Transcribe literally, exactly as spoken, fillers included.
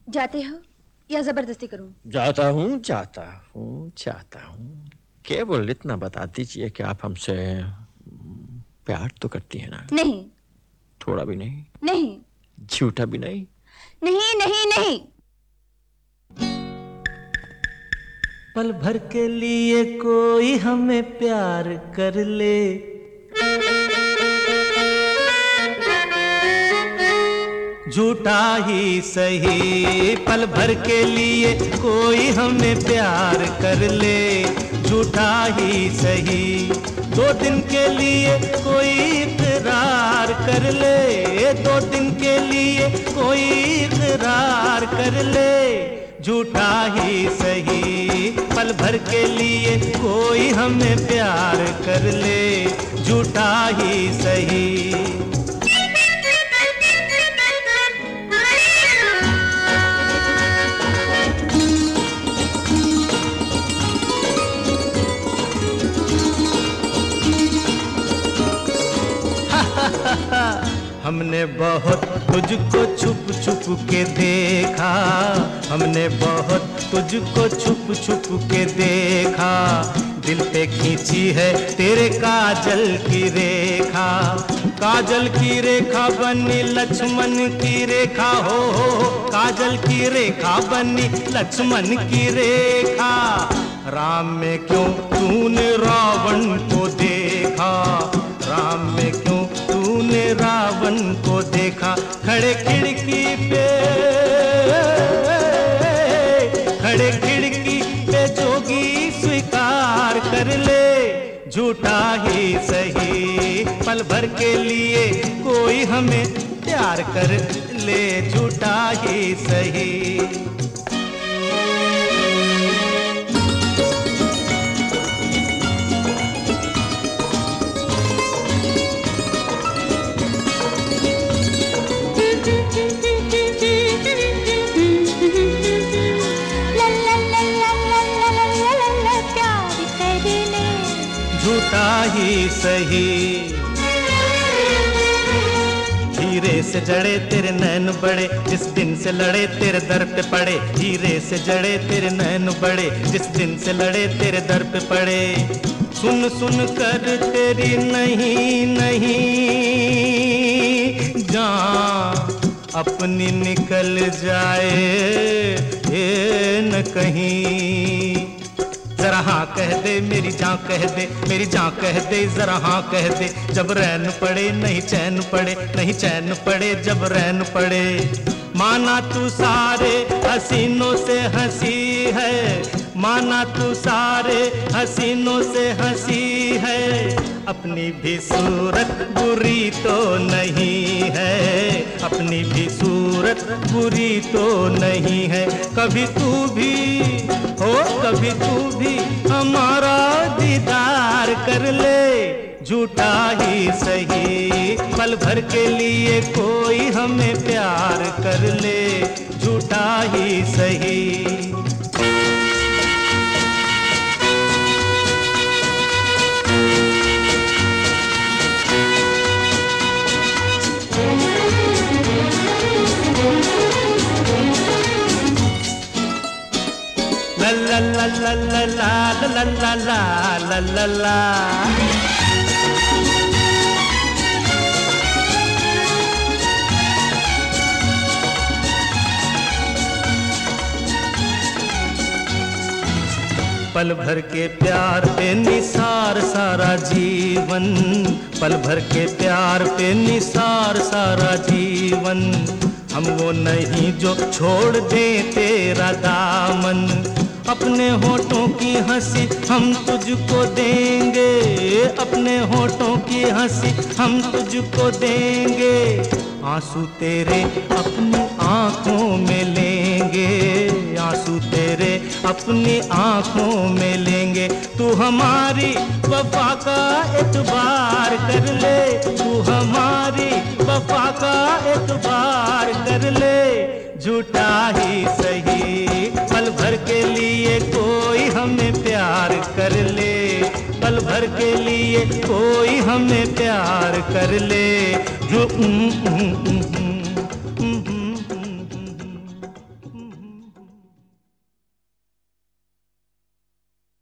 जाते हो या जबरदस्ती करूं? जाता हूँ जाता हूँ जाता हूँ। केवल इतना बता दीजिए कि आप हमसे प्यार तो करती हैं ना? नहीं। थोड़ा भी नहीं? नहीं। झूठा भी नहीं? नहीं नहीं नहीं। पल भर के लिए कोई हमें प्यार कर ले, झूठा ही सही। पल भर के लिए कोई हमें प्यार कर ले, झूठा ही सही। दो दिन के लिए कोई इकरार कर ले, दो दिन के लिए कोई इकरार कर ले, झूठा ही सही। पल भर के लिए कोई हमें प्यार कर ले, झूठा ही सही। हमने बहुत तुझको छुप छुप के देखा, हमने बहुत तुझको छुप छुप के देखा। दिल पे खींची है तेरे काजल की रेखा, काजल की रेखा बनी लक्ष्मण की रेखा। हो हो काजल की रेखा बनी लक्ष्मण की रेखा। राम में क्यों तूने रावण को देखा, राम में क्यों तूने रावण को देखा। खड़े खिड़की पे, खड़े खिड़की पे जोगी स्वीकार कर ले, झूठा ही सही। पल भर के लिए कोई हमें प्यार कर ले, झूठा ही सही। झूठा ही सही। हीरे से जड़े तेरे नैन बड़े, जिस दिन से लड़े तेरे दर पे पड़े। हीरे से जड़े तेरे नैन बड़े, जिस दिन से लड़े तेरे दर पे पड़े। सुन सुन कर तेरी नहीं नहीं जान अपनी निकल जाए ये न कहीं। जरा हाँ कह दे मेरी जान कह दे, मेरी जान कह दे जरा हाँ कह दे। जब रैन पड़े नहीं चैन पड़े, नहीं चैन पड़े जब रैन पड़े। माना तू सारे हसीनों से हंसी है, माना तू सारे हसीनों से हंसी है। अपनी भी सूरत बुरी तो नहीं है, अपनी भी सूरत बुरी तो नहीं है। कभी तू भी हो, कभी तू भी हमारा दीदार कर ले, झूठा ही सही। पल भर के लिए कोई हमें प्यार कर ले, झूठा ही सही। La la la la la la la la la la la। पल भर के प्यार पे निसार सारा जीवन, पल भर के प्यार पे निसार सारा जीवन। हम वो नहीं जो छोड़ दे तेरा दामन। अपने होठों की हंसी हम तुझको देंगे, अपने होठों की हंसी हम तुझको देंगे। आंसू तेरे अपनी आंखों में लेंगे, आंसू तेरे अपनी आंखों में लेंगे। तू हमारी वफा का एतबार कर ले, तू हमारी वफा का एतबार कर ले, झूठा ही सही। पल भर के लिए कोई हमें प्यार कर ले, पल भर के लिए कोई हमें प्यार कर ले। जो